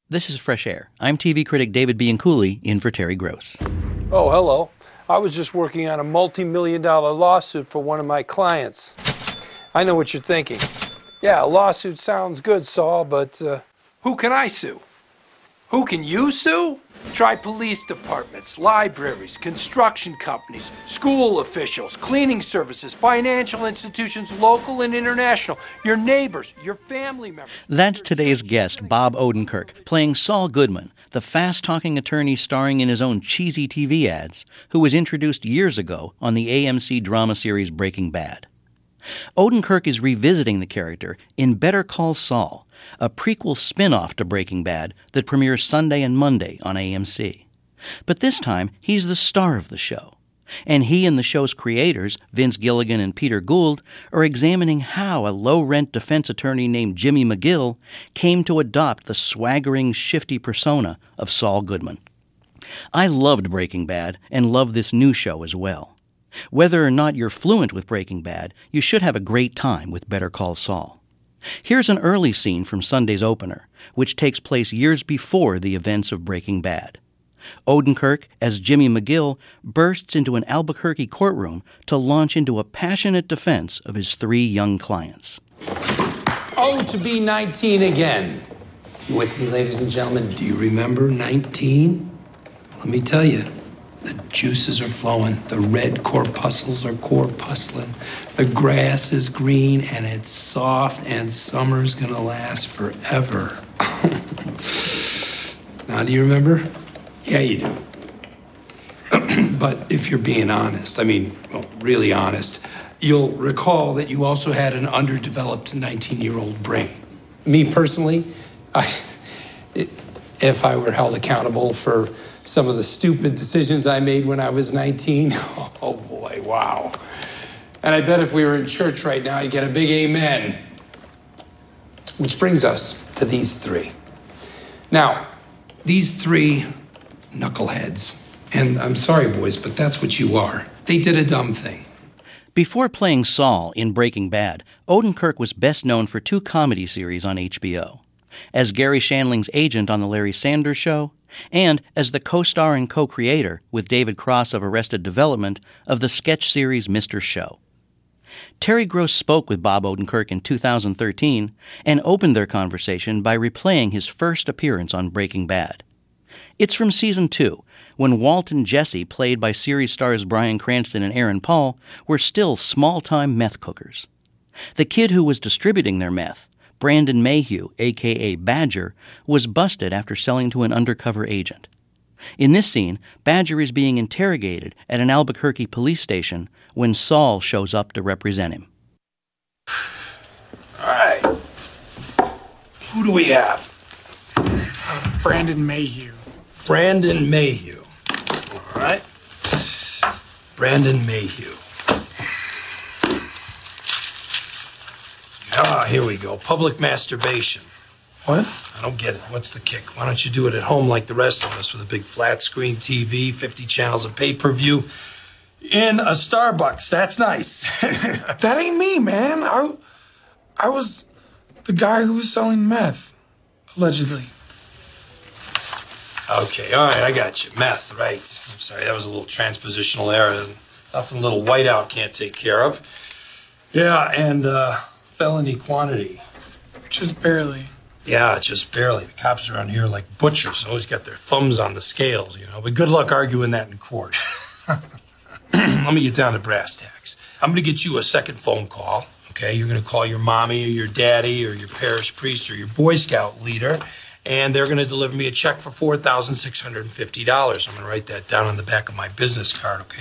This is Fresh Air. I'm TV critic David Bianculli, in for Terry Gross. Oh, hello. I was just working on a multi-million-dollar lawsuit for one of my clients. I know what you're thinking. Yeah, a lawsuit sounds good, Saul, but who can I sue? Who can you sue? Try police departments, libraries, construction companies, school officials, cleaning services, financial institutions, local and international, your neighbors, your family members. That's today's guest, Bob Odenkirk, playing Saul Goodman, the fast-talking attorney starring in his own cheesy TV ads, who was introduced years ago on the AMC drama series Breaking Bad. Odenkirk is revisiting the character in Better Call Saul, a prequel spin-off to Breaking Bad that premieres Sunday and Monday on AMC. But this time, he's the star of the show. And he and the show's creators, Vince Gilligan and Peter Gould, are examining how a low-rent defense attorney named Jimmy McGill came to adopt the swaggering, shifty persona of Saul Goodman. I loved Breaking Bad and love this new show as well. Whether or not you're fluent with Breaking Bad, you should have a great time with Better Call Saul. Here's an early scene from Sunday's opener, which takes place years before the events of Breaking Bad. Odenkirk, as Jimmy McGill, bursts into an Albuquerque courtroom to launch into a passionate defense of his three young clients. Oh, to be 19 again. You with me, ladies and gentlemen? Do you remember 19? Let me tell you. The juices are flowing. The red corpuscles are corpuscling. The grass is green and it's soft and summer's gonna last forever. Now, do you remember? Yeah, you do. But if you're being honest, really honest, you'll recall that you also had an underdeveloped 19-year-old brain. Me personally, if I were held accountable for some of the stupid decisions I made when I was 19. Oh boy, wow. And I bet if we were in church right now, I'd get a big amen. Which brings us to these three. Now, these three knuckleheads, and I'm sorry, boys, but that's what you are. They did a dumb thing. Before playing Saul in Breaking Bad, Odenkirk was best known for two comedy series on HBO. As Gary Shandling's agent on The Larry Sanders Show, and as the co-star and co-creator, with David Cross of Arrested Development, of the sketch series Mr. Show. Terry Gross spoke with Bob Odenkirk in 2013 and opened their conversation by replaying his first appearance on Breaking Bad. It's from Season 2, when Walt and Jesse, played by series stars Bryan Cranston and Aaron Paul, were still small-time meth cookers. The kid who was distributing their meth, Brandon Mayhew, a.k.a. Badger, was busted after selling to an undercover agent. In this scene, Badger is being interrogated at an Albuquerque police station when Saul shows up to represent him. All right. Who do we have? Brandon Mayhew. Brandon Mayhew. All right. Brandon Mayhew. Here we go. Public masturbation. What? I don't get it. What's the kick? Why don't you do it at home like the rest of us with a big flat screen TV, 50 channels of pay-per-view, in a Starbucks? That's nice. That ain't me, man. I was the guy who was selling meth, allegedly. Okay, all right, I got you. Meth, right. I'm sorry, that was a little transpositional error. Nothing a little whiteout can't take care of. Yeah, and felony quantity. Just barely. Yeah, just barely. The cops around here are like butchers, always got their thumbs on the scales, But good luck arguing that in court. Let me get down to brass tacks. I'm going to get you a second phone call, okay? You're going to call your mommy or your daddy or your parish priest or your Boy Scout leader, and they're going to deliver me a check for $4,650. I'm going to write that down on the back of my business card, okay?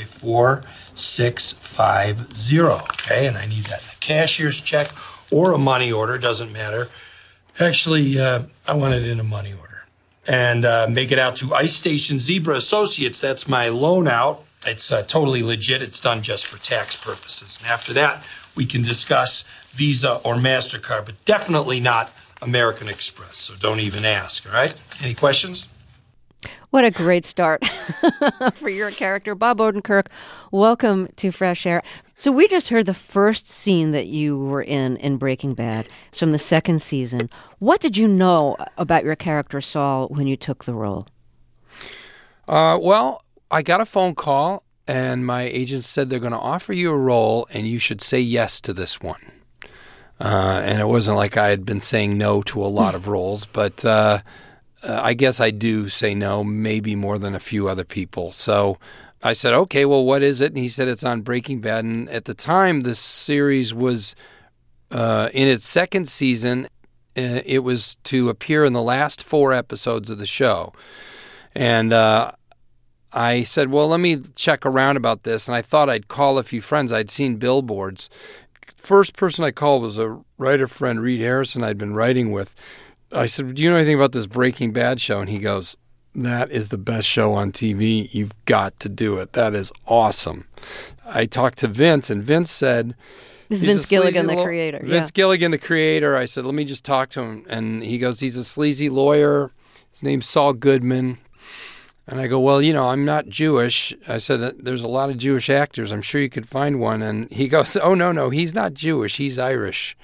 4650, okay? And I need that in a cashier's check or a money order, doesn't matter. Actually, I want it in a money order. And make it out to Ice Station Zebra Associates. That's my loan out. It's totally legit. It's done just for tax purposes. And after that, we can discuss Visa or MasterCard, but definitely not American Express. So don't even ask, all right? Any questions? What a great start for your character. Bob Odenkirk, welcome to Fresh Air. So we just heard the first scene that you were in Breaking Bad. It's from the second season. What did you know about your character, Saul, when you took the role? Well, I got a phone call, and my agent said they're going to offer you a role, and you should say yes to this one. And it wasn't like I had been saying no to a lot of roles, but I guess I do say no, maybe more than a few other people. So I said, okay, well, what is it? And he said it's on Breaking Bad. And at the time, this series was in its second season. It was to appear in the last 4 episodes of the show. And I said, well, let me check around about this. And I thought I'd call a few friends. I'd seen billboards. First person I called was a writer friend, Reed Harrison, I'd been writing with. I said, do you know anything about this Breaking Bad show? And he goes, that is the best show on TV. You've got to do it. That is awesome. I talked to Vince, and Vince said... This is Vince Gilligan, the creator. Vince Gilligan, the creator. I said, let me just talk to him. And he goes, he's a sleazy lawyer. His name's Saul Goodman. And I go, well, I'm not Jewish. I said, there's a lot of Jewish actors. I'm sure you could find one. And he goes, oh, no, he's not Jewish. He's Irish.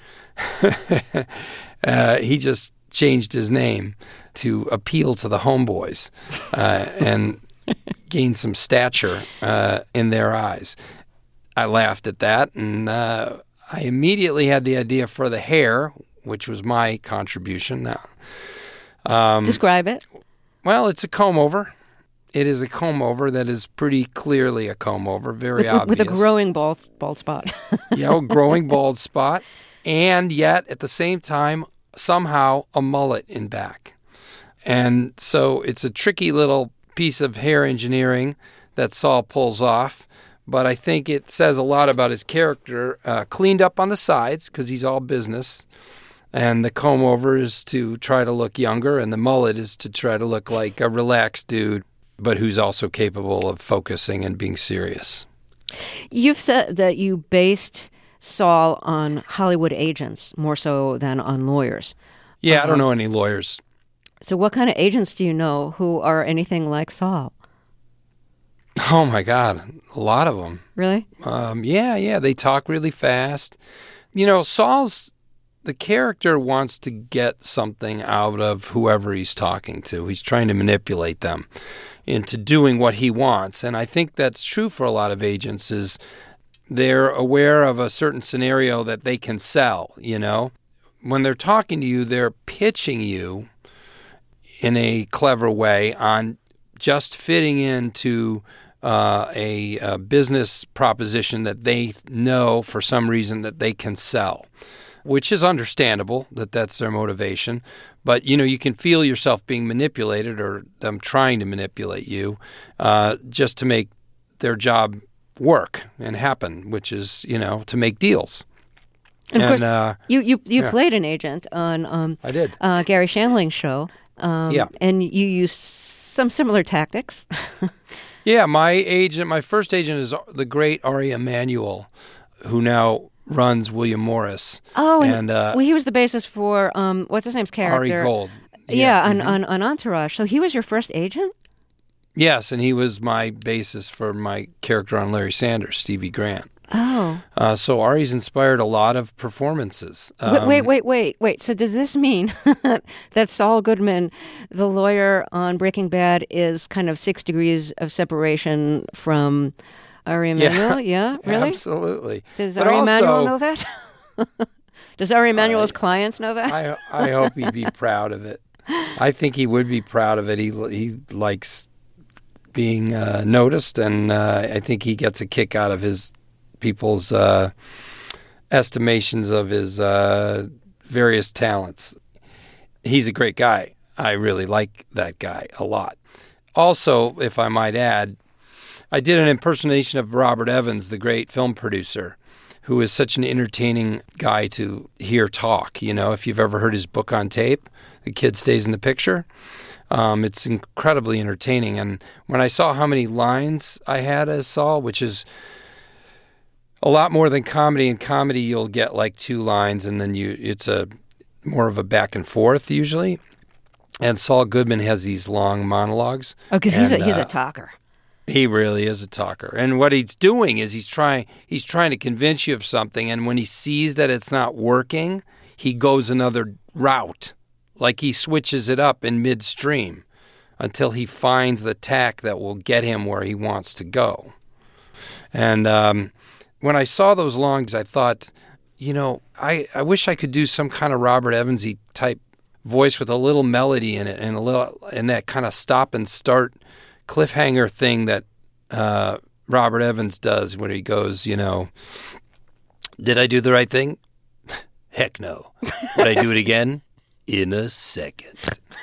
He just changed his name to appeal to the homeboys and gain some stature in their eyes. I laughed at that, and I immediately had the idea for the hair, which was my contribution. Now, describe it. Well, it's a comb-over. It is a comb-over that is pretty clearly a comb-over, very obvious. With a growing bald spot. Yeah, a growing bald spot, and yet, at the same time, somehow a mullet in back. And so it's a tricky little piece of hair engineering that Saul pulls off, but I think it says a lot about his character. Cleaned up on the sides because he's all business, and the comb over is to try to look younger, and the mullet is to try to look like a relaxed dude, but who's also capable of focusing and being serious. You've said that you based Saul on Hollywood agents more so than on lawyers. Yeah, I don't know any lawyers. So what kind of agents do you know who are anything like Saul? Oh, my God. A lot of them. Really? Yeah. They talk really fast. The character wants to get something out of whoever he's talking to. He's trying to manipulate them into doing what he wants. And I think that's true for a lot of agents is they're aware of a certain scenario that they can sell, When they're talking to you, they're pitching you in a clever way on just fitting into a business proposition that they know for some reason that they can sell, which is understandable that that's their motivation. But, you can feel yourself being manipulated or them trying to manipulate you just to make their job work and happen, which is, to make deals. And of course, you played an agent on I did. Gary Shandling's show. And you used some similar tactics. Yeah, my first agent is the great Ari Emanuel, who now runs William Morris. Oh, and he was the basis for, what's his name's character? Ari Gold. Yeah, on Entourage. So he was your first agent? Yes, and he was my basis for my character on Larry Sanders, Stevie Grant. Oh. So Ari's inspired a lot of performances. Wait. So does this mean that Saul Goodman, the lawyer on Breaking Bad, is kind of 6 degrees of separation from Ari Emanuel? Yeah, really? Absolutely. Does Ari Emanuel know that? Does Ari Emanuel's clients know that? I hope he'd be proud of it. I think he would be proud of it. He likes being noticed, and I think he gets a kick out of his people's estimations of his various talents. He's a great guy. I really like that guy a lot. Also, if I might add, I did an impersonation of Robert Evans, the great film producer, who is such an entertaining guy to hear talk. If you've ever heard his book on tape, The Kid Stays in the Picture, it's incredibly entertaining. And when I saw how many lines I had as Saul, which is a lot more than comedy. In comedy, you'll get like 2 lines, and then it's a more of a back and forth usually. And Saul Goodman has these long monologues. Oh, because he's a talker. He really is a talker. And what he's doing is he's trying to convince you of something, and when he sees that it's not working, he goes another route. Like he switches it up in midstream until he finds the tack that will get him where he wants to go. And when I saw those longs, I thought, I wish I could do some kind of Robert Evans-y type voice with a little melody in it and that kind of stop and start cliffhanger thing that Robert Evans does when he goes, did I do the right thing? Heck no. Would I do it again? In a second.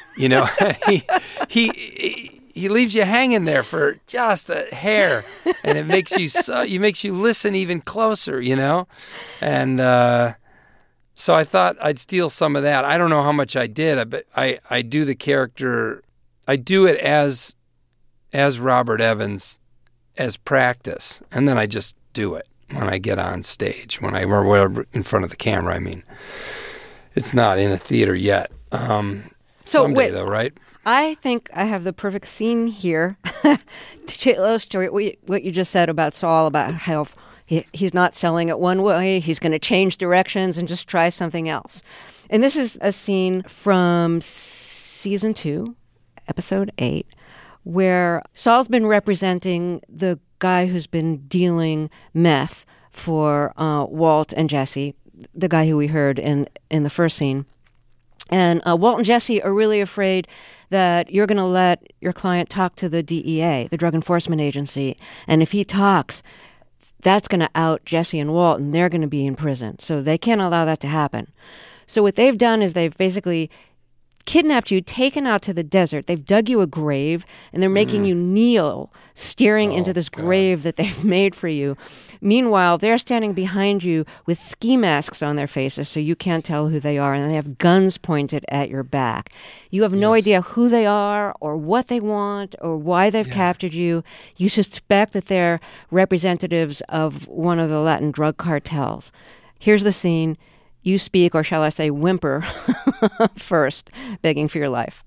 He leaves you hanging there for just a hair, and it makes you listen even closer, And so I thought I'd steal some of that. I don't know how much I did, but I do the character. I do it as Robert Evans as practice, and then I just do it when I get on stage, when we're in front of the camera. I mean, it's not in a theater yet. Someday, though, right? I think I have the perfect scene here to illustrate what you just said about Saul, about how he's not selling it one way. He's going to change directions and just try something else. And this is a scene from season 2, episode 8, where Saul's been representing the guy who's been dealing meth for Walt and Jesse, the guy who we heard in the first scene. And Walt and Jesse are really afraid that you're going to let your client talk to the DEA, the Drug Enforcement Agency. And if he talks, that's going to out Jesse and Walt, and they're going to be in prison. So they can't allow that to happen. So what they've done is they've basically kidnapped you, taken out to the desert. They've dug you a grave, and they're making you kneel, staring into this grave that they've made for you. Meanwhile, they're standing behind you with ski masks on their faces so you can't tell who they are, and they have guns pointed at your back. You have no idea who they are or what they want or why they've captured you. You suspect that they're representatives of one of the Latin drug cartels. Here's the scene. You speak, or shall I say whimper, first, begging for your life.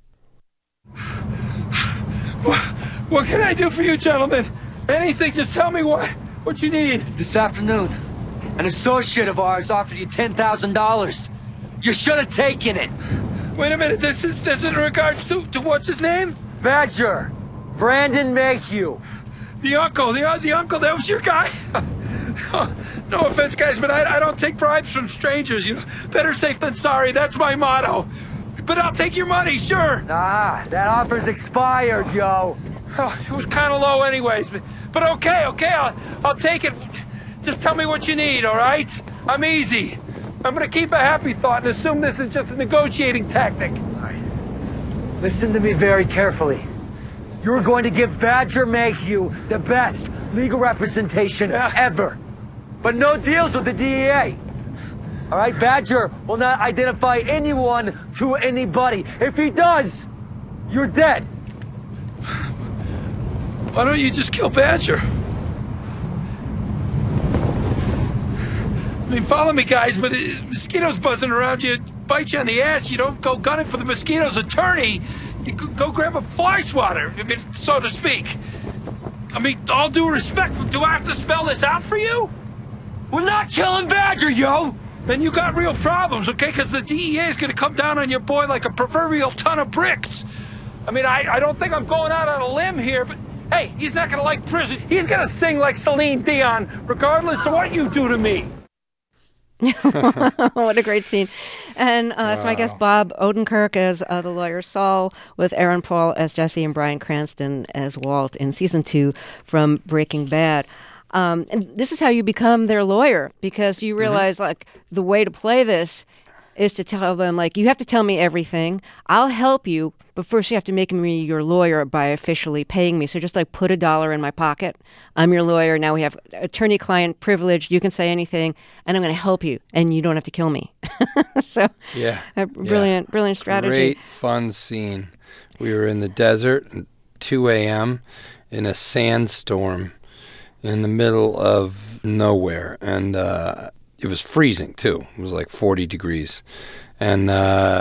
What can I do for you, gentlemen? Anything, just tell me what you need. This afternoon, an associate of ours offered you $10,000. You should have taken it. Wait a minute, this is in regards to what's his name? Badger. Brandon Mayhew. The uncle, the uncle, that was your guy? No offense, guys, but I don't take bribes from strangers. Better safe than sorry. That's my motto. But I'll take your money, sure. Nah, that offer's expired, yo. Oh, it was kind of low anyways. But okay, I'll take it. Just tell me what you need, all right? I'm easy. I'm going to keep a happy thought and assume this is just a negotiating tactic. All right. Listen to me very carefully. You're going to give Badger Mayhew the best legal representation ever. But no deals with the DEA. All right, Badger will not identify anyone to anybody. If he does, you're dead. Why don't you just kill Badger? I mean, follow me, guys, but mosquitoes buzzing around you bite you on the ass. You don't go gunning for the mosquito's attorney. You go grab a fly swatter, I mean, so to speak. I mean, all due respect, do I have to spell this out for you? We're not killing Badger, yo! Then you got real problems, okay? Because the DEA is going to come down on your boy like a proverbial ton of bricks. I mean, I don't think I'm going out on a limb here, but hey, he's not going to like prison. He's going to sing like Celine Dion, regardless of what you do to me. What a great scene. And that's my guest, Bob Odenkirk as the lawyer Saul, with Aaron Paul as Jesse and Bryan Cranston as Walt in season 2 from Breaking Bad. And this is how you become their lawyer, because you realize, like, the way to play this is to tell them, like, you have to tell me everything. I'll help you, but first you have to make me your lawyer by officially paying me. So just, like, put $1 in my pocket. I'm your lawyer. Now we have attorney-client privilege. You can say anything, and I'm going to help you, and you don't have to kill me. So, brilliant strategy. Great, fun scene. We were in the desert at 2 a.m. in a sandstorm in the middle of nowhere, and it was freezing too. It was like 40 degrees, and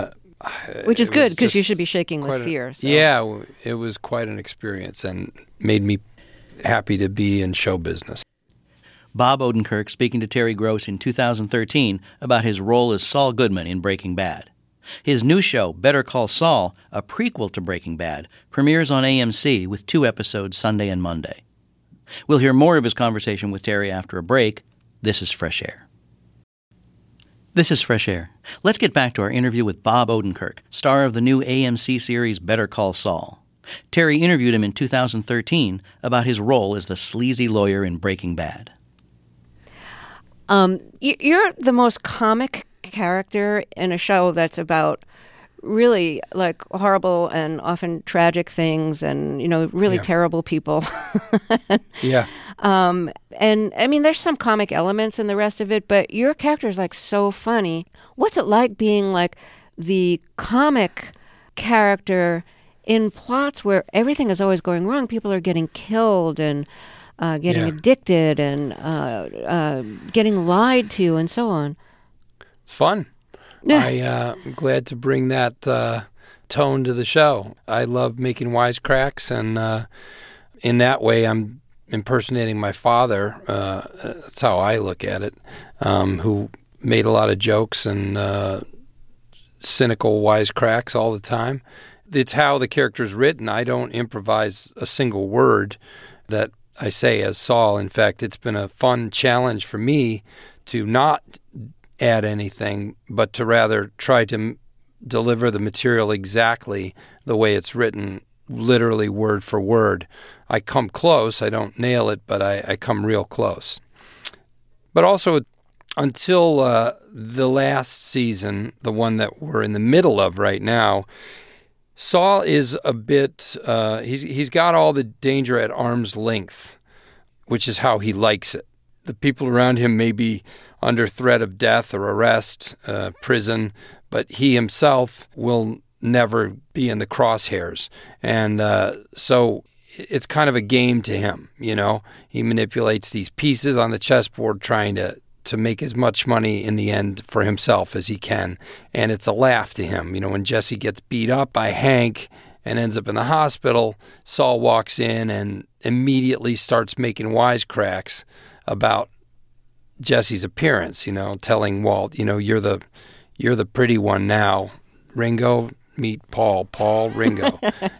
Which is it good was because you just should be shaking with quite fear. So. Yeah, it was quite an experience and made me happy to be in show business. Bob Odenkirk speaking to Terry Gross in 2013 about his role as Saul Goodman in Breaking Bad. His new show, Better Call Saul, a prequel to Breaking Bad, premieres on AMC with 2 episodes Sunday and Monday. We'll hear more of his conversation with Terry after a break. This is Fresh Air. This is Fresh Air. Let's get back to our interview with Bob Odenkirk, star of the new AMC series Better Call Saul. Terry interviewed him in 2013 about his role as the sleazy lawyer in Breaking Bad. You're the most comic character in a show that's about really like horrible and often tragic things and, really terrible people. Yeah. And I mean, there's some comic elements in the rest of it, but your character is like so funny. What's it like being like the comic character in plots where everything is always going wrong? People are getting killed and getting addicted and getting lied to and so on. It's fun. I'm glad to bring that tone to the show. I love making wisecracks, and in that way, I'm impersonating my father. That's how I look at it, who made a lot of jokes and cynical wisecracks all the time. It's how the character's written. I don't improvise a single word that I say as Saul. In fact, it's been a fun challenge for me to not add anything, but to rather try to deliver the material exactly the way it's written, literally word for word. I come close. I don't nail it, but I come real close. But also, until the last season, the one that we're in the middle of right now, Saul is a bit, he's got all the danger at arm's length, which is how he likes it. The people around him may be under threat of death or arrest, prison, but he himself will never be in the crosshairs. And so it's kind of a game to him, He manipulates these pieces on the chessboard trying to make as much money in the end for himself as he can. And it's a laugh to him. When Jesse gets beat up by Hank and ends up in the hospital, Saul walks in and immediately starts making wisecracks about Jesse's appearance, telling Walt, you're the pretty one now. Ringo, meet Paul, Ringo,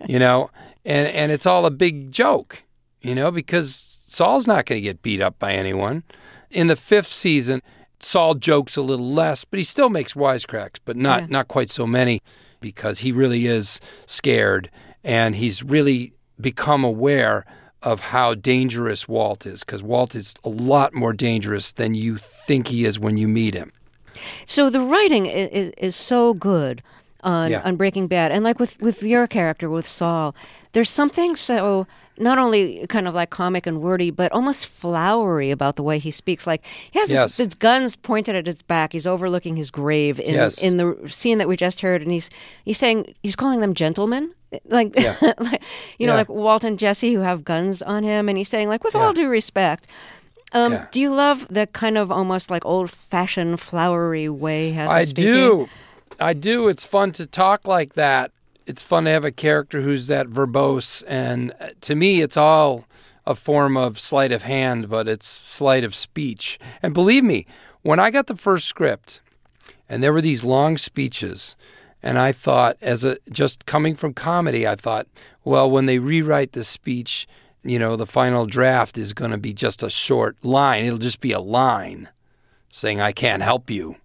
and it's all a big joke, because Saul's not going to get beat up by anyone. In the 5th season, Saul jokes a little less, but he still makes wisecracks, but not quite so many, because he really is scared, and he's really become aware of how dangerous Walt is, because Walt is a lot more dangerous than you think he is when you meet him. So the writing is so good on Breaking Bad. And like with your character, with Saul, there's something so not only kind of like comic and wordy, but almost flowery about the way he speaks. Like he has his guns pointed at his back. He's overlooking his grave in the scene that we just heard. And he's saying, he's calling them gentlemen. Like, like Walt and Jesse who have guns on him. And he's saying, like, with all due respect. Do you love the kind of almost like old-fashioned flowery way he has of speaking? I do. It's fun to talk like that. It's fun to have a character who's that verbose. And to me, it's all a form of sleight of hand, but it's sleight of speech. And believe me, when I got the first script and there were these long speeches, and I thought, just coming from comedy, I thought, well, when they rewrite the speech, the final draft is going to be just a short line. It'll just be a line saying, I can't help you,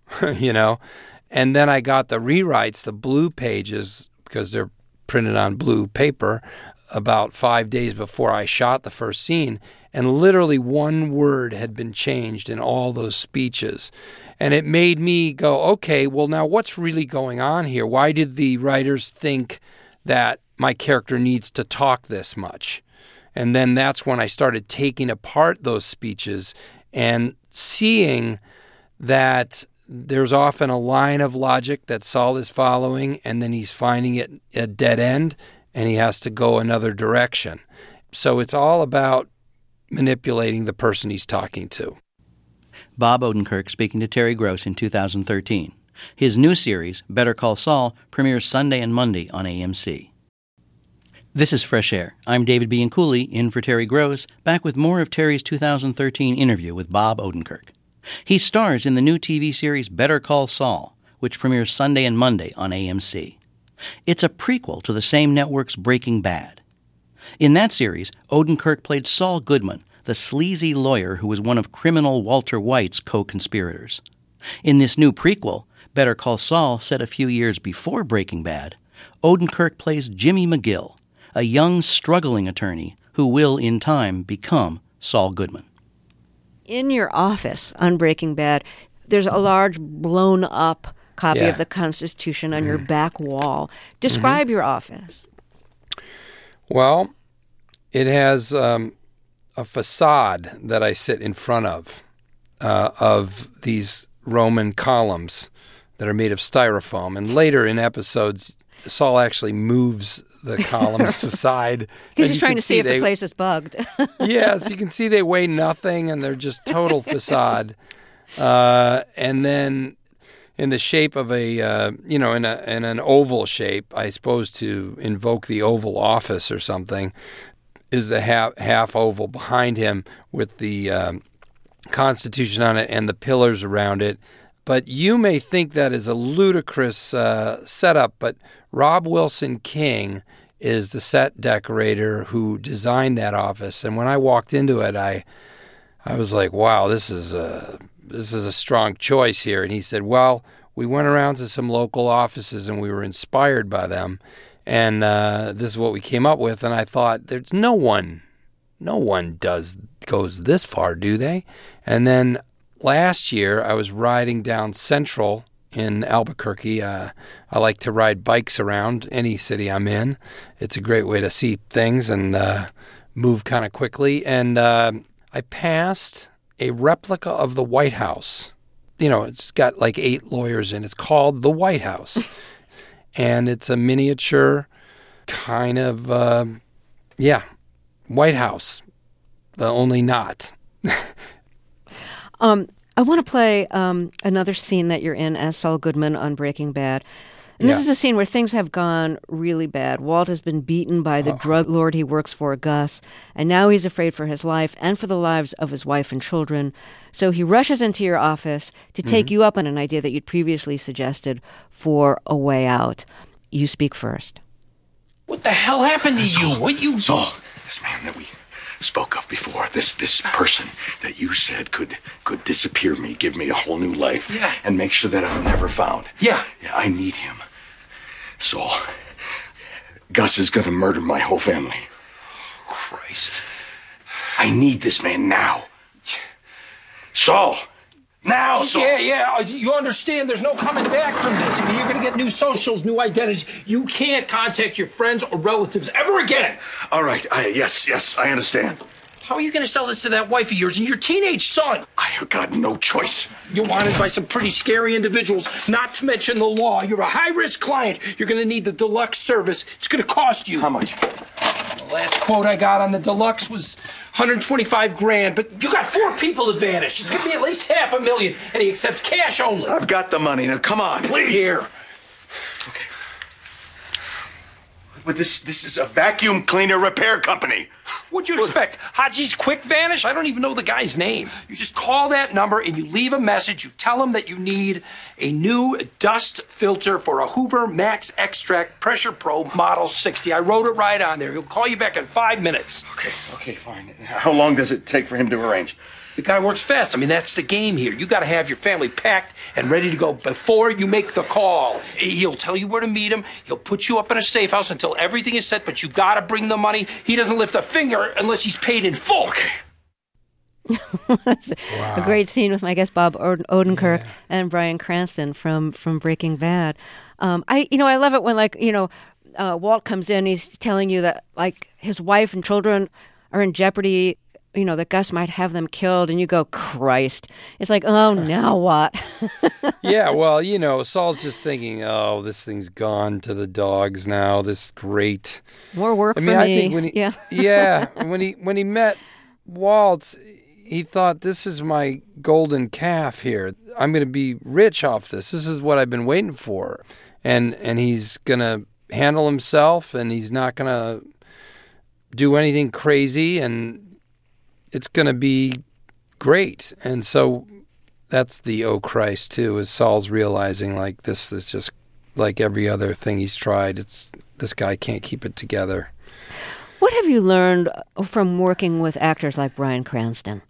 And then I got the rewrites, the blue pages, because they're printed on blue paper, about 5 days before I shot the first scene. And literally one word had been changed in all those speeches. And it made me go, okay, well, now what's really going on here? Why did the writers think that my character needs to talk this much? And then that's when I started taking apart those speeches and seeing that there's often a line of logic that Saul is following, and then he's finding it a dead end, and he has to go another direction. So it's all about manipulating the person he's talking to. Bob Odenkirk speaking to Terry Gross in 2013. His new series, Better Call Saul, premieres Sunday and Monday on AMC. This is Fresh Air. I'm David Bianculli, in for Terry Gross, back with more of Terry's 2013 interview with Bob Odenkirk. He stars in the new TV series Better Call Saul, which premieres Sunday and Monday on AMC. It's a prequel to the same network's Breaking Bad. In that series, Odenkirk played Saul Goodman, the sleazy lawyer who was one of criminal Walter White's co-conspirators. In this new prequel, Better Call Saul, set a few years before Breaking Bad, Odenkirk plays Jimmy McGill, a young, struggling attorney who will, in time, become Saul Goodman. In your office on Breaking Bad, there's a large blown-up copy of the Constitution on your back wall. Describe your office. Well, it has a facade that I sit in front of these Roman columns that are made of styrofoam. And later in episodes, Saul actually moves the columns aside. Because he's trying to see if the place is bugged. Yes, you can see they weigh nothing and they're just total facade. And then in the shape of in an oval shape, I suppose to invoke the Oval Office or something, is the half oval behind him with the Constitution on it and the pillars around it. But you may think that is a ludicrous setup, but Rob Wilson King is the set decorator who designed that office. And when I walked into it, I was like, wow, this is a strong choice here. And he said, well, we went around to some local offices and we were inspired by them. And this is what we came up with. And I thought, there's no one goes this far, do they? And then last year, I was riding down Central in Albuquerque. I like to ride bikes around any city I'm in. It's a great way to see things and move kind of quickly. And I passed a replica of the White House. You know, it's got like 8 lawyers in it. It's called the White House. And it's a miniature kind of, White House, only not. I want to play another scene that you're in as Saul Goodman on Breaking Bad. And this is a scene where things have gone really bad. Walt has been beaten by the drug lord he works for, Gus, and now he's afraid for his life and for the lives of his wife and children. So he rushes into your office to take you up on an idea that you'd previously suggested for a way out. You speak first. What the hell happened to you? What you... Saul, this man that we spoke of before, this person that you said could disappear me, give me a whole new life, and make sure that I'm never found. Yeah, I need him. Saul, Gus is gonna murder my whole family. Oh, Christ. I need this man now. Saul! Now, Saul! Yeah, you understand there's no coming back from this. I mean, you're gonna get new socials, new identities. You can't contact your friends or relatives ever again. All right, yes, I understand. How are you gonna sell this to that wife of yours and your teenage son? I have got no choice. You're wanted by some pretty scary individuals, not to mention the law. You're a high-risk client. You're gonna need the deluxe service. It's gonna cost you. How much? The last quote I got on the deluxe was $125,000, but you got 4 people to vanish. It's gonna be at least $500,000, and he accepts cash only. I've got the money. Now, come on, please. Here. Okay. But this is a vacuum cleaner repair company. What'd you expect? Haji's Quick Vanish? I don't even know the guy's name. You just call that number and you leave a message. You tell him that you need a new dust filter for a Hoover Max Extract Pressure Pro Model 60. I wrote it right on there. He'll call you back in 5 minutes. Okay, fine. How long does it take for him to arrange? The guy works fast. I mean, that's the game here. You got to have your family packed and ready to go before you make the call. He'll tell you where to meet him. He'll put you up in a safe house until everything is set, but you got to bring the money. He doesn't lift a finger unless he's paid in full. Okay. A great scene with my guest Bob Odenkirk and Bryan Cranston from Breaking Bad. I love it when Walt comes in. He's telling you that his wife and children are in jeopardy. That Gus might have them killed, and you go, Christ. It's like, oh, now what? Yeah, well, Saul's just thinking, oh, this thing's gone to the dogs now. This great. More work for me. I think when he met Walt, he thought, this is my golden calf here. I'm going to be rich off this. This is what I've been waiting for. And he's going to handle himself, and he's not going to do anything crazy, and it's going to be great. And so that's the oh Christ too, is Saul's realizing like this is just like every other thing he's tried. This guy can't keep it together. What have you learned from working with actors like Bryan Cranston?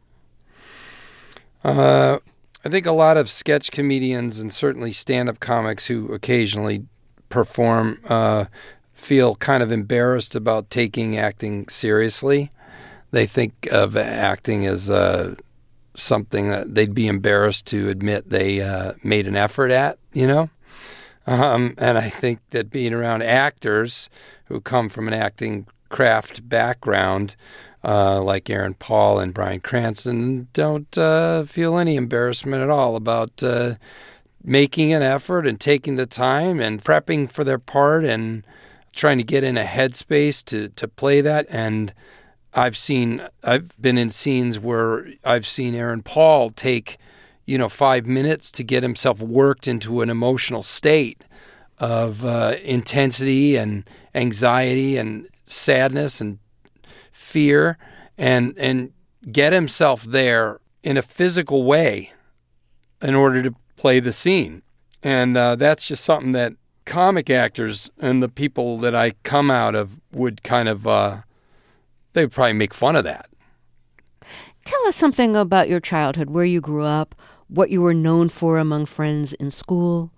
I think a lot of sketch comedians and certainly stand-up comics who occasionally perform feel kind of embarrassed about taking acting seriously. They think of acting as something that they'd be embarrassed to admit they made an effort at, you know? And I think that being around actors who come from an acting craft background, like Aaron Paul and Bryan Cranston, don't feel any embarrassment at all about making an effort and taking the time and prepping for their part and trying to get in a headspace to play that. And I've been in scenes where I've seen Aaron Paul take, 5 minutes to get himself worked into an emotional state of intensity and anxiety and sadness and fear, and get himself there in a physical way in order to play the scene. And that's just something that comic actors and the people that I come out of would kind of, they would probably make fun of that. Tell us something about your childhood, where you grew up, what you were known for among friends in school.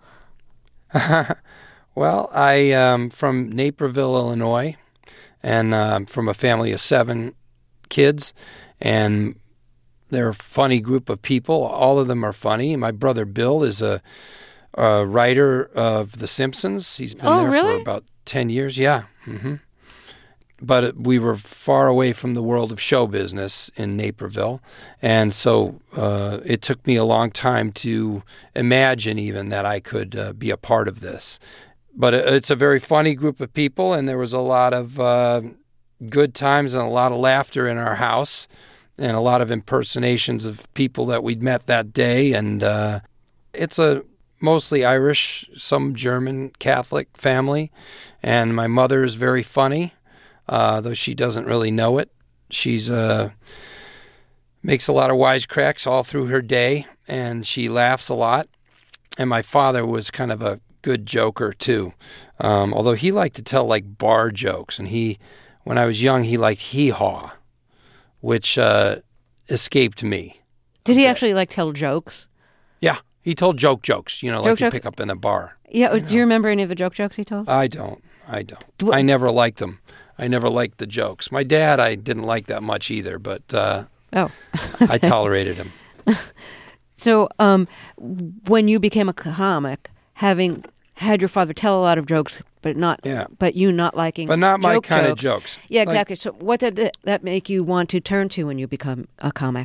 Well, I am from Naperville, Illinois, and I'm from a family of 7 kids, and they're a funny group of people. All of them are funny. My brother Bill is a writer of The Simpsons. He's been there really? for about 10 years. Yeah. Mm-hmm. But we were far away from the world of show business in Naperville, and so it took me a long time to imagine even that I could be a part of this. But it's a very funny group of people, and there was a lot of good times and a lot of laughter in our house, and a lot of impersonations of people that we'd met that day. And it's a mostly Irish, some German Catholic family, and my mother is very funny. Though she doesn't really know it. She's makes a lot of wisecracks all through her day, and she laughs a lot. And my father was kind of a good joker too, although he liked to tell like bar jokes. And when I was young, he liked hee-haw, which escaped me. Did he actually tell jokes? Yeah, he told jokes, like you pick up in a bar. Yeah, do you remember any of the jokes he told? I don't. I never liked them. I never liked the jokes. My dad, I didn't like that much either, but I tolerated him. So when you became a comic, having had your father tell a lot of jokes, but you not liking but not my kind jokes. of jokes. Yeah, exactly. So what did that make you want to turn to when you become a comic?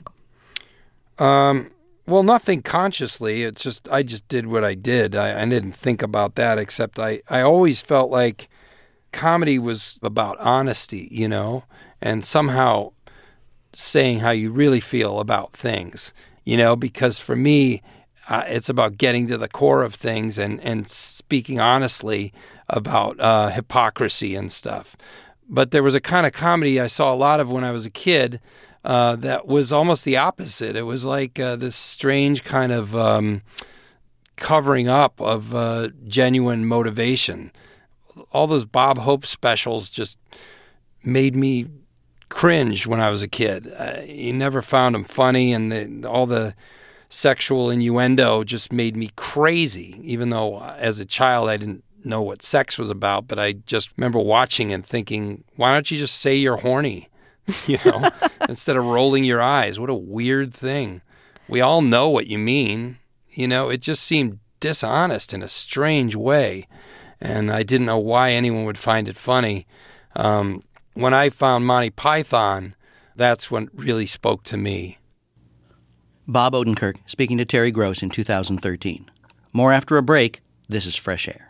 Well, nothing consciously. It's just I just did what I did. I didn't think about that, except I always felt like comedy was about honesty, and somehow saying how you really feel about things, because for me, it's about getting to the core of things and speaking honestly about hypocrisy and stuff. But there was a kind of comedy I saw a lot of when I was a kid that was almost the opposite. It was like this strange kind of covering up of genuine motivation. All those Bob Hope specials just made me cringe when I was a kid. You never found them funny, and all the sexual innuendo just made me crazy, even though as a child I didn't know what sex was about, but I just remember watching and thinking, why don't you just say you're horny, instead of rolling your eyes? What a weird thing. We all know what you mean. It just seemed dishonest in a strange way. And I didn't know why anyone would find it funny. When I found Monty Python, that's when it really spoke to me. Bob Odenkirk speaking to Terry Gross in 2013. More after a break. This is Fresh Air.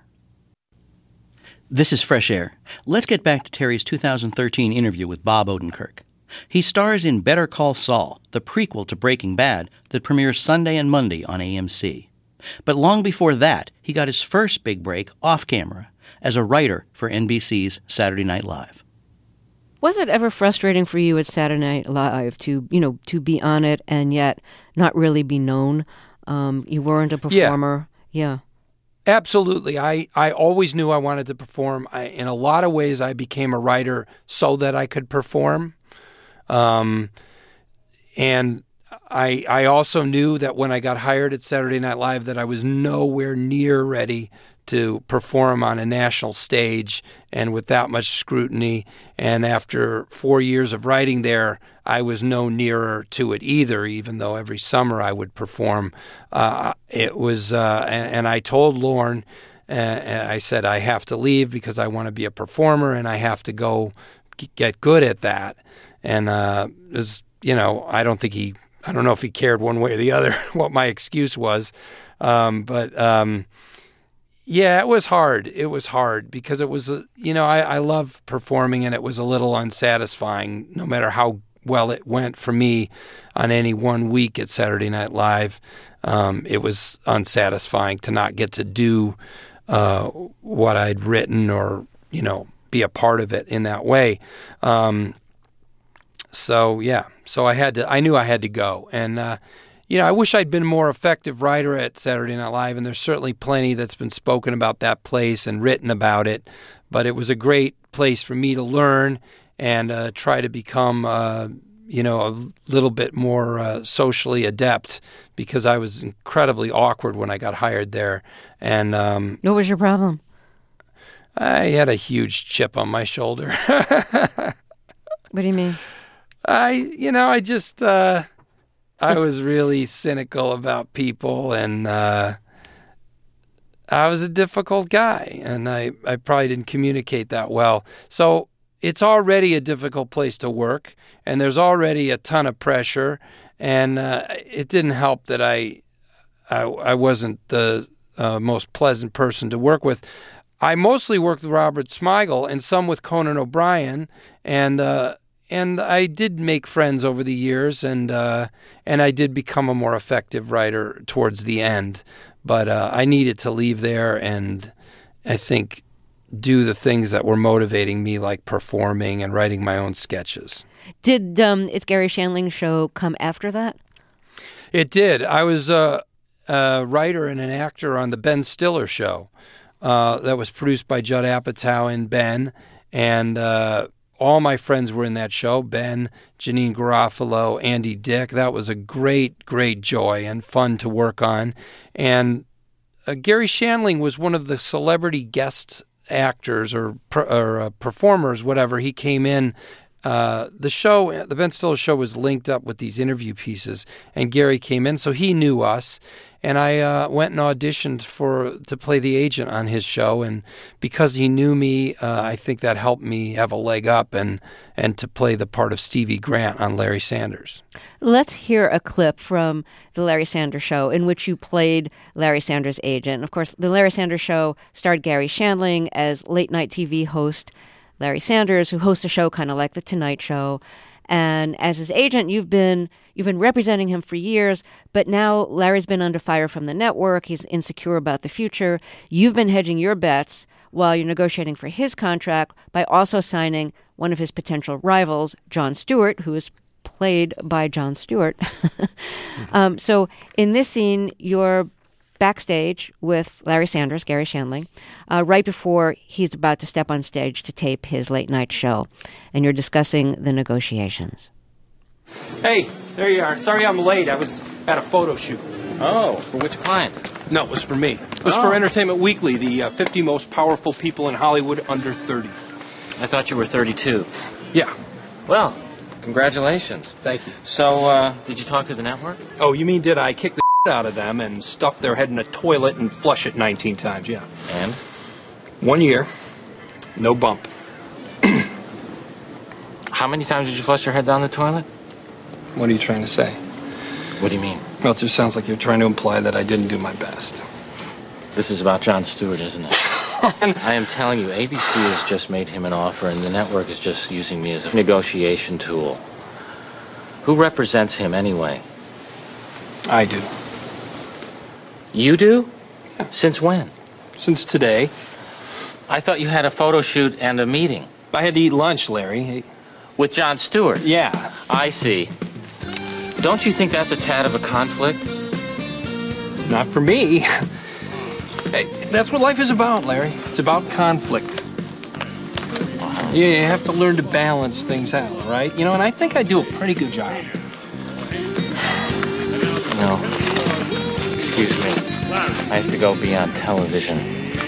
This is Fresh Air. Let's get back to Terry's 2013 interview with Bob Odenkirk. He stars in Better Call Saul, the prequel to Breaking Bad that premieres Sunday and Monday on AMC. But long before that, he got his first big break off camera as a writer for NBC's Saturday Night Live. Was it ever frustrating for you at Saturday Night Live to be on it and yet not really be known? You weren't a performer. Yeah. Absolutely. I always knew I wanted to perform. In a lot of ways, I became a writer so that I could perform. And I also knew that when I got hired at Saturday Night Live that I was nowhere near ready to perform on a national stage and with that much scrutiny. And after 4 years of writing there, I was no nearer to it either, even though every summer I would perform. It was, and I told Lorne, I said, I have to leave because I want to be a performer and I have to go get good at that. And it was, I don't know if he cared one way or the other what my excuse was. Yeah, it was hard. It was hard because it was, I love performing and it was a little unsatisfying no matter how well it went for me on any one week at Saturday Night Live. It was unsatisfying to not get to do what I'd written or, be a part of it in that way. So I knew I had to go. And, I wish I'd been a more effective writer at Saturday Night Live, and there's certainly plenty that's been spoken about that place and written about it. But it was a great place for me to learn and try to become, a little bit more socially adept because I was incredibly awkward when I got hired there. And what was your problem? I had a huge chip on my shoulder. What do you mean? I was really cynical about people, and I was a difficult guy, and I probably didn't communicate that well. So it's already a difficult place to work, and there's already a ton of pressure, and it didn't help that I wasn't the most pleasant person to work with. I mostly worked with Robert Smigel and some with Conan O'Brien, and I did make friends over the years, and I did become a more effective writer towards the end. But I needed to leave there and I think do the things that were motivating me, like performing and writing my own sketches. Did It's Garry Shandling's show come after that? It did. I was a writer and an actor on the Ben Stiller Show that was produced by Judd Apatow and Ben, and all my friends were in that show, Ben, Janine Garofalo, Andy Dick. That was a great, great joy and fun to work on. And Garry Shandling was one of the celebrity guest actors or performers, whatever. He came in. The Ben Stiller Show was linked up with these interview pieces, and Garry came in, so he knew us. And I went and auditioned to play the agent on his show, and because he knew me, I think that helped me have a leg up and to play the part of Stevie Grant on Larry Sanders. Let's hear a clip from the Larry Sanders Show in which you played Larry Sanders' agent. Of course, the Larry Sanders Show starred Garry Shandling as late-night TV host Larry Sanders, who hosts a show kind of like The Tonight Show. And as his agent, you've been representing him for years, but now Larry's been under fire from the network. He's insecure about the future. You've been hedging your bets while you're negotiating for his contract by also signing one of his potential rivals, Jon Stewart, who is played by Jon Stewart. So in this scene, you're backstage with Larry Sanders, Garry Shandling, right before he's about to step on stage to tape his late night show. And you're discussing the negotiations. Hey, there you are. Sorry I'm late. I was at a photo shoot. Oh, for which client? No, it was for me. It was for Entertainment Weekly, the 50 most powerful people in Hollywood under 30. I thought you were 32. Yeah. Well, congratulations. Thank you. So, did you talk to the network? Oh, you mean did I kick the out of them and stuff their head in a toilet and flush it 19 times, yeah. And? 1 year, no bump. How many times did you flush your head down the toilet? What are you trying to say? What do you mean? Well, it just sounds like you're trying to imply that I didn't do my best. This is about Jon Stewart, isn't it? I am telling you, ABC has just made him an offer, and the network is just using me as a negotiation tool. Who represents him anyway? I do. You do? Since when? Since today. I thought you had a photo shoot and a meeting. I had to eat lunch, Larry. With Jon Stewart? Yeah. I see. Don't you think that's a tad of a conflict? Not for me. Hey, that's what life is about, Larry. It's about conflict. You have to learn to balance things out, right? You know, and I think I do a pretty good job. No. Excuse me. I have to go be on television.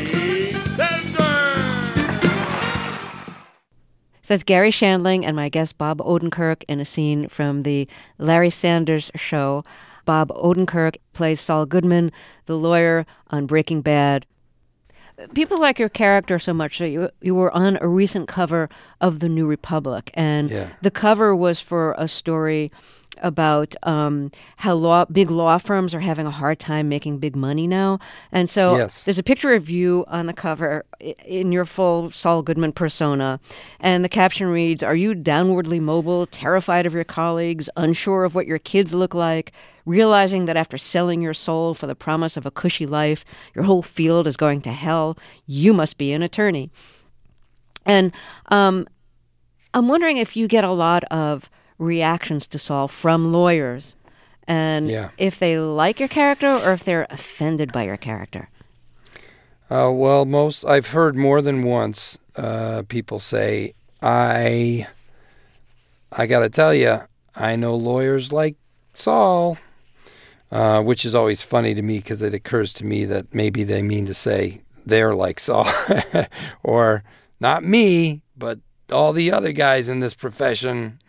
So that's Gary Shandling and my guest Bob Odenkirk in a scene from the Larry Sanders Show. Bob Odenkirk plays Saul Goodman, the lawyer on Breaking Bad. People like your character so much that you were on a recent cover of The New Republic, and the cover was for a story about how big law firms are having a hard time making big money now. And so there's a picture of you on the cover in your full Saul Goodman persona, and the caption reads, "Are you downwardly mobile, terrified of your colleagues, unsure of what your kids look like, realizing that after selling your soul for the promise of a cushy life, your whole field is going to hell? You must be an attorney." And I'm wondering if you get a lot of reactions to Saul from lawyers, and if they like your character or if they're offended by your character. Well, I've heard more than once people say, I got to tell you, I know lawyers like Saul, which is always funny to me because it occurs to me that maybe they mean to say they're like Saul, or not me, but all the other guys in this profession.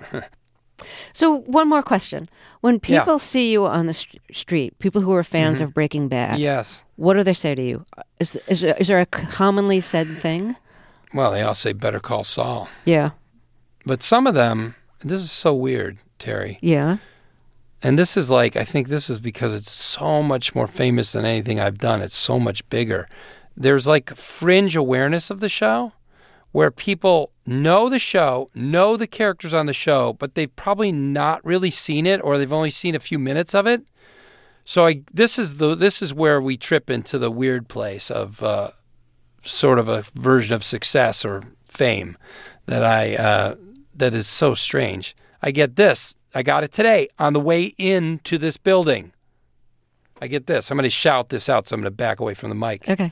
So one more question. When people see you on the street, people who are fans of Breaking Bad, what do they say to you? Is there a commonly said thing? Well, they all say, "Better call Saul." Yeah. But some of them, this is so weird, Terry. Yeah. And this is I think this is because it's so much more famous than anything I've done. It's so much bigger. There's fringe awareness of the show, where people know the show, know the characters on the show, but they've probably not really seen it, or they've only seen a few minutes of it. So this is where we trip into the weird place of sort of a version of success or fame that is so strange. I get this. I got it today on the way into this building. I get this. I'm going to shout this out, so I'm going to back away from the mic. Okay.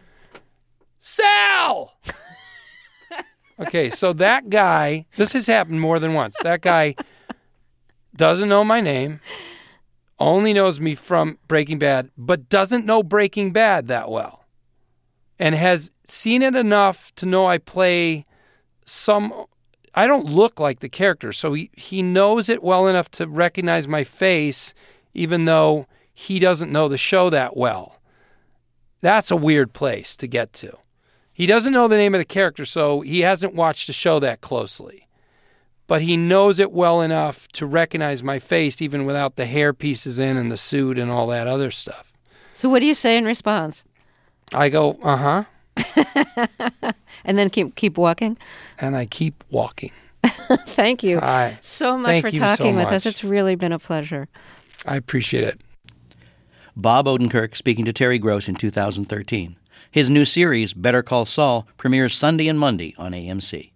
Sal! Okay, so that guy, this has happened more than once. That guy doesn't know my name, only knows me from Breaking Bad, but doesn't know Breaking Bad that well, and has seen it enough to know I play I don't look like the character, so he knows it well enough to recognize my face, even though he doesn't know the show that well. That's a weird place to get to. He doesn't know the name of the character, so he hasn't watched the show that closely. But he knows it well enough to recognize my face, even without the hair pieces in and the suit and all that other stuff. So what do you say in response? I go, uh-huh. And then keep walking? And I keep walking. Thank you so much for talking with us. It's really been a pleasure. I appreciate it. Bob Odenkirk speaking to Terry Gross in 2013. His new series, Better Call Saul, premieres Sunday and Monday on AMC.